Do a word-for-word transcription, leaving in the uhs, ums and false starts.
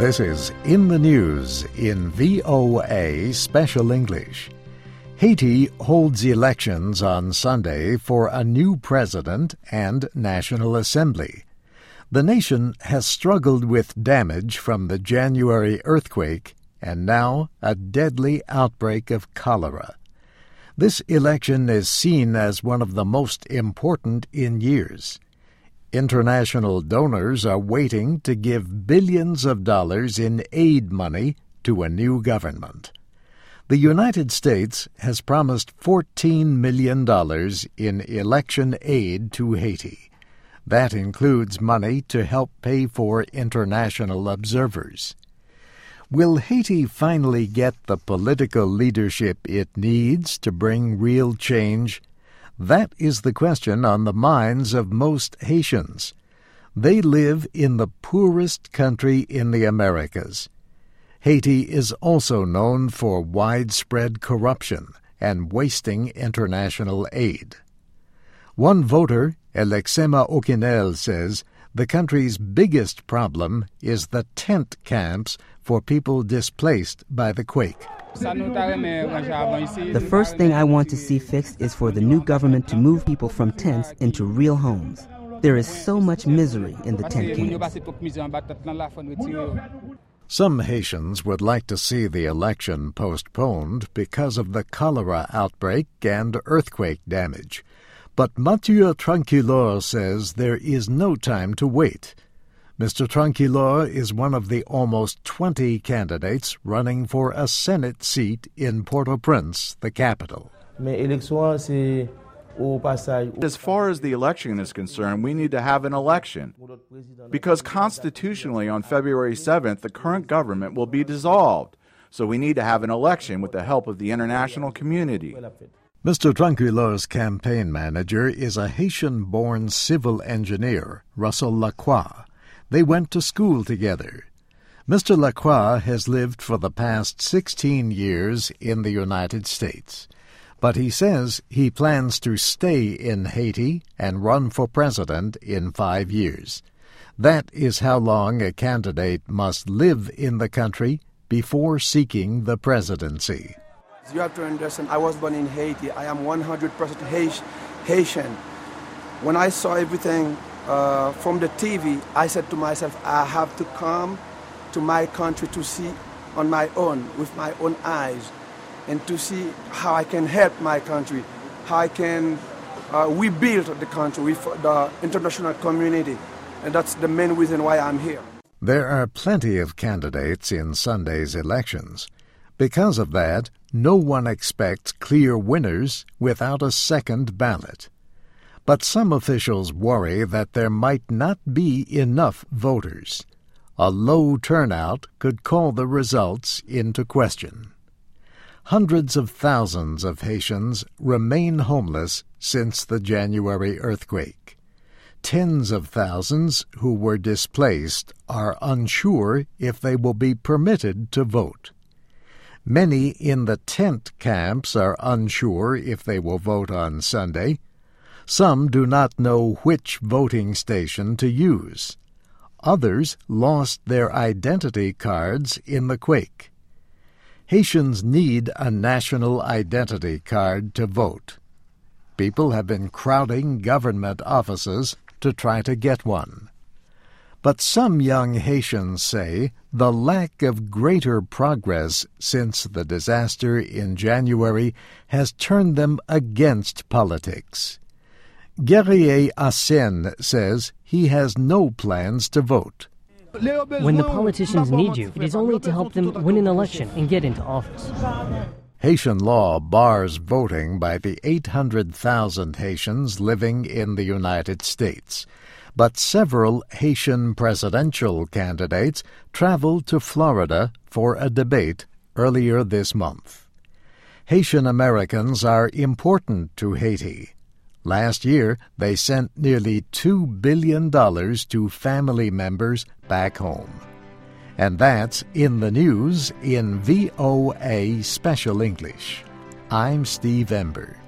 This is In the News in V O A Special English. Haiti holds elections on Sunday for a new president and National Assembly. The nation has struggled with damage from the January earthquake and now a deadly outbreak of cholera. This election is seen as one of the most important in years. International donors are waiting to give billions of dollars in aid money to a new government. The United States has promised fourteen million dollars in election aid to Haiti. That includes money to help pay for international observers. Will Haiti finally get the political leadership it needs to bring real change? That is the question on the minds of most Haitians. They live in the poorest country in the Americas. Haiti is also known for widespread corruption and wasting international aid. One voter, Alexema Okinel, says the country's biggest problem is the tent camps for people displaced by the quake. The first thing I want to see fixed is for the new government to move people from tents into real homes. There is so much misery in the tent camps. Some Haitians would like to see the election postponed because of the cholera outbreak and earthquake damage. But Mathieu Tranquillor says there is no time to wait. Mister Tranquillor is one of the almost twenty candidates running for a Senate seat in Port-au-Prince, the capital. As far as the election is concerned, we need to have an election. Because constitutionally on February seventh, the current government will be dissolved. So we need to have an election with the help of the international community. Mister Tranquillor's campaign manager is a Haitian-born civil engineer, Russell Lacroix. They went to school together. Mister Lacroix has lived for the past sixteen years in the United States. But he says he plans to stay in Haiti and run for president in five years. That is how long a candidate must live in the country before seeking the presidency. You have to understand, I was born in Haiti. I am one hundred percent Haitian. When I saw everything uh, from the T V, I said to myself, I have to come to my country to see on my own, with my own eyes, and to see how I can help my country, how I can uh, rebuild the country with the international community. And that's the main reason why I'm here. There are plenty of candidates in Sunday's elections. Because of that, no one expects clear winners without a second ballot. But some officials worry that there might not be enough voters. A low turnout could call the results into question. Hundreds of thousands of Haitians remain homeless since the January earthquake. Tens of thousands who were displaced are unsure if they will be permitted to vote. Many in the tent camps are unsure if they will vote on Sunday. Some do not know which voting station to use. Others lost their identity cards in the quake. Haitians need a national identity card to vote. People have been crowding government offices to try to get one. But some young Haitians say the lack of greater progress since the disaster in January has turned them against politics. Guerrier Asen says he has no plans to vote. When the politicians need you, it is only to help them win an election and get into office. Haitian law bars voting by the eight hundred thousand Haitians living in the United States. But several Haitian presidential candidates traveled to Florida for a debate earlier this month. Haitian Americans are important to Haiti. Last year, they sent nearly two billion dollars to family members back home. And that's In the News in V O A Special English. I'm Steve Ember.